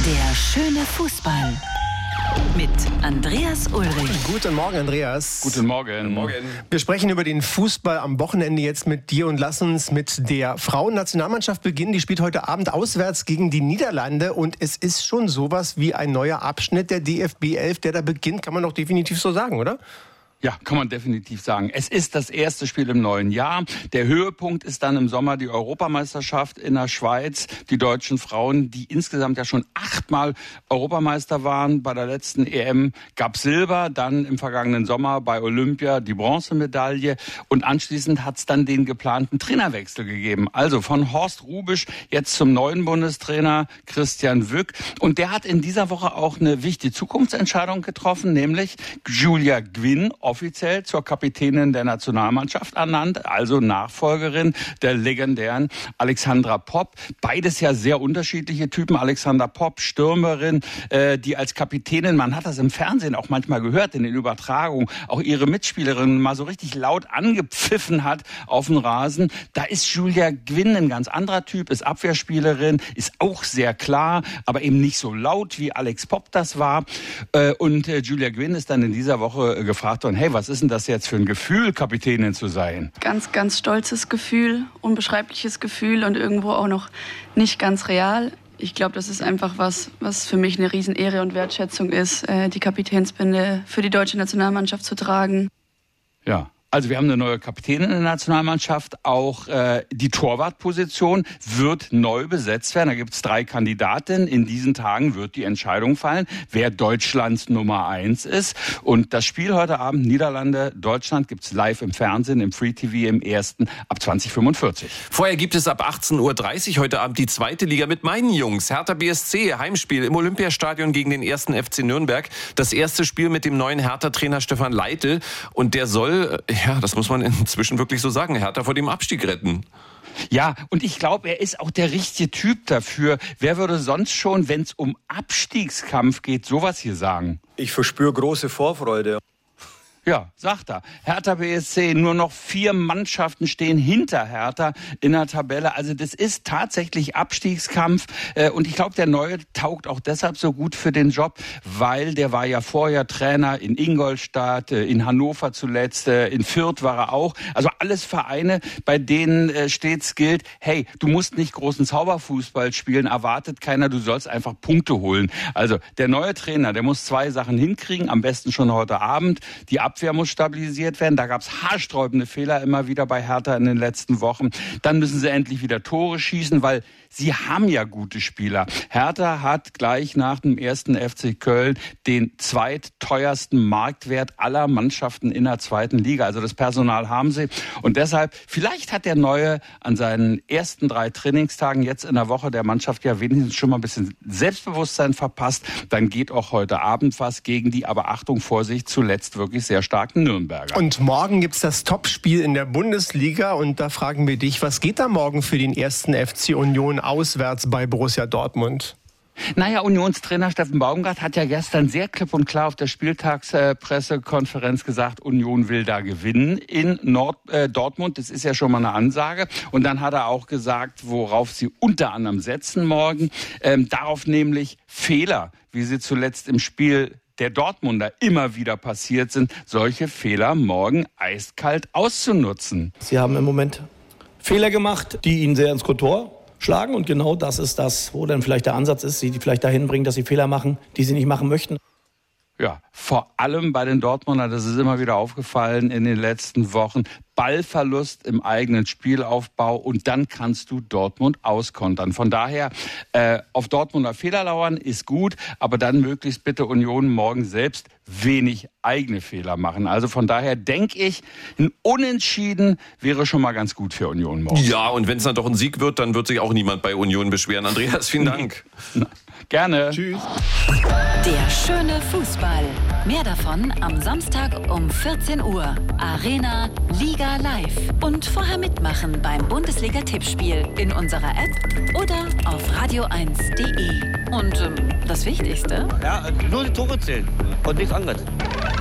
Der schöne Fußball mit Andreas Ulrich. Guten Morgen, Andreas. Guten Morgen. Wir sprechen über den Fußball am Wochenende jetzt mit dir und lass uns mit der Frauennationalmannschaft beginnen. Die spielt heute Abend auswärts gegen die Niederlande und es ist schon sowas wie ein neuer Abschnitt der DFB 11, der da beginnt, kann man doch definitiv so sagen, oder? Ja, kann man definitiv sagen. Es ist das erste Spiel im neuen Jahr. Der Höhepunkt ist dann im Sommer die Europameisterschaft in der Schweiz. Die deutschen Frauen, die insgesamt ja schon 8-mal Europameister waren. Bei der letzten EM gab Silber, dann im vergangenen Sommer bei Olympia die Bronzemedaille. Und anschließend hat es dann den geplanten Trainerwechsel gegeben. Also von Horst Hrubesch jetzt zum neuen Bundestrainer Christian Wück. Und der hat in dieser Woche auch eine wichtige Zukunftsentscheidung getroffen, nämlich Julia Gwynn offiziell zur Kapitänin der Nationalmannschaft ernannt, also Nachfolgerin der legendären Alexandra Popp. Beides ja sehr unterschiedliche Typen. Alexandra Popp, Stürmerin, die als Kapitänin, man hat das im Fernsehen auch manchmal gehört, in den Übertragungen, auch ihre Mitspielerinnen mal so richtig laut angepfiffen hat auf dem Rasen. Da ist Julia Gwynn ein ganz anderer Typ, ist Abwehrspielerin, ist auch sehr klar, aber eben nicht so laut, wie Alex Popp das war. Und Julia Gwynn ist dann in dieser Woche gefragt worden, hey, was ist denn das jetzt für ein Gefühl, Kapitänin zu sein? Ganz, ganz stolzes Gefühl, unbeschreibliches Gefühl und irgendwo auch noch nicht ganz real. Ich glaube, das ist einfach was für mich eine Riesenehre und Wertschätzung ist, die Kapitänsbinde für die deutsche Nationalmannschaft zu tragen. Ja. Also wir haben eine neue Kapitänin in der Nationalmannschaft. Auch die Torwartposition wird neu besetzt werden. Da gibt es 3 Kandidatinnen. In diesen Tagen wird die Entscheidung fallen, wer Deutschlands Nummer 1 ist. Und das Spiel heute Abend, Niederlande, Deutschland, gibt es live im Fernsehen, im Free TV, im ersten ab 20:45. Vorher gibt es ab 18:30 Uhr heute Abend die zweite Liga mit meinen Jungs. Hertha BSC, Heimspiel im Olympiastadion gegen den 1. FC Nürnberg. Das erste Spiel mit dem neuen Hertha-Trainer Stefan Leitl. Und der soll... Ja, das muss man inzwischen wirklich so sagen. Hertha vor dem Abstieg retten. Ja, und ich glaube, er ist auch der richtige Typ dafür. Wer würde sonst schon, wenn es um Abstiegskampf geht, sowas hier sagen? Ich verspüre große Vorfreude. Ja, sagt er. Hertha BSC, nur noch 4 Mannschaften stehen hinter Hertha in der Tabelle. Also das ist tatsächlich Abstiegskampf. Und ich glaube, der Neue taugt auch deshalb so gut für den Job, weil der war ja vorher Trainer in Ingolstadt, in Hannover zuletzt, in Fürth war er auch. Also alles Vereine, bei denen stets gilt, hey, du musst nicht großen Zauberfußball spielen, erwartet keiner, du sollst einfach Punkte holen. Also der neue Trainer, der muss 2 Sachen hinkriegen, am besten schon heute Abend. Die Abwehr muss stabilisiert werden. Da gab es haarsträubende Fehler immer wieder bei Hertha in den letzten Wochen. Dann müssen sie endlich wieder Tore schießen, weil sie haben ja gute Spieler. Hertha hat gleich nach dem 1. FC Köln den zweitteuersten Marktwert aller Mannschaften in der 2. Liga. Also das Personal haben sie. Und deshalb, vielleicht hat der Neue an seinen ersten 3 Trainingstagen jetzt in der Woche der Mannschaft ja wenigstens schon mal ein bisschen Selbstbewusstsein verpasst. Dann geht auch heute Abend was gegen die, aber Achtung, Vorsicht, zuletzt wirklich sehr starken Nürnberger. Und morgen gibt's das Topspiel in der Bundesliga und da fragen wir dich, was geht da morgen für den 1. FC Union auswärts bei Borussia Dortmund? Naja, Unionstrainer Steffen Baumgart hat ja gestern sehr klipp und klar auf der Spieltagspressekonferenz gesagt, Union will da gewinnen in Dortmund. Das ist ja schon mal eine Ansage. Und dann hat er auch gesagt, worauf sie unter anderem setzen morgen. Darauf nämlich Fehler, wie sie zuletzt im Spiel der Dortmunder immer wieder passiert sind, solche Fehler morgen eiskalt auszunutzen. Sie haben im Moment Fehler gemacht, die ihnen sehr ins Kontor schlagen. Und genau das ist das, wo dann vielleicht der Ansatz ist, sie vielleicht dahin bringen, dass sie Fehler machen, die sie nicht machen möchten. Ja, vor allem bei den Dortmundern, das ist immer wieder aufgefallen in den letzten Wochen, Ballverlust im eigenen Spielaufbau und dann kannst du Dortmund auskontern. Von daher, auf Dortmunder Fehler lauern ist gut, aber dann möglichst bitte Union morgen selbst wenig eigene Fehler machen. Also von daher denke ich, ein Unentschieden wäre schon mal ganz gut für Union morgen. Ja, und wenn es dann doch ein Sieg wird, dann wird sich auch niemand bei Union beschweren. Andreas, vielen Dank. Gerne. Tschüss. Der schöne Fußball. Mehr davon am Samstag um 14 Uhr. Arena Liga Live. Und vorher mitmachen beim Bundesliga-Tippspiel in unserer App oder auf radio1.de. Und das Wichtigste? Ja, nur die Tore zählen und nichts anderes.